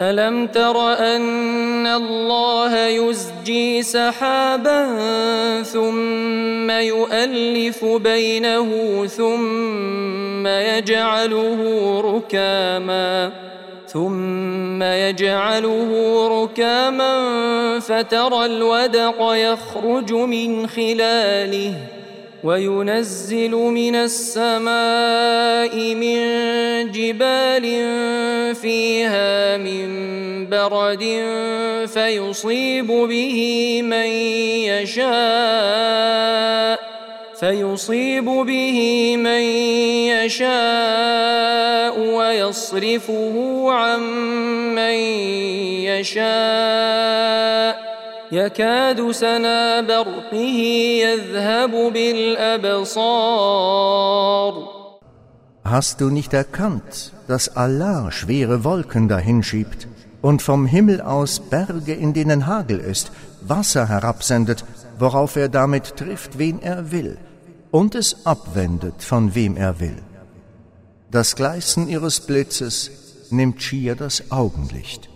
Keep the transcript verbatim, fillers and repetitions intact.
ألم تر أن الله يزجي سحابا ثم يؤلف بينه ثم يجعله ركاما ثم يجعله ركاما فترى الودق يخرج من خلاله وينزل من السماء من جبال فيها من برد فيصيب به من يشاء فيصيب به من يشاء ويصرفه عن من يشاء يكاد سنا برقه يذهب بالأبصار. Hast du nicht erkannt, dass Allah schwere Wolken dahinschiebt und vom Himmel aus Berge, in denen Hagel ist, Wasser herabsendet, worauf er damit trifft, wen er will, und es abwendet, von wem er will? Das Gleißen ihres Blitzes nimmt schier das Augenlicht.